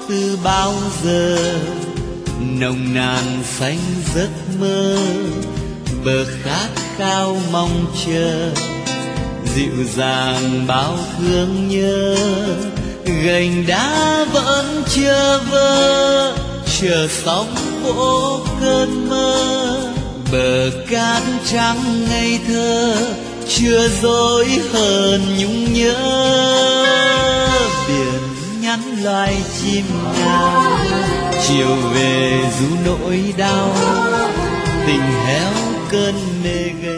từ bao giờ, nồng nàn xanh giấc mơ, bờ khát khao mong chờ, dịu dàng bao thương nhớ, gành đá vẫn chờ vơ, chờ sóng vỗ cơn mơ, bờ cát trắng ngây thơ, chưa dối hờn nhung nhớ, biển nhắn loài chim ngào, chiều về ru nỗi đau, tình héo cơn mê gây.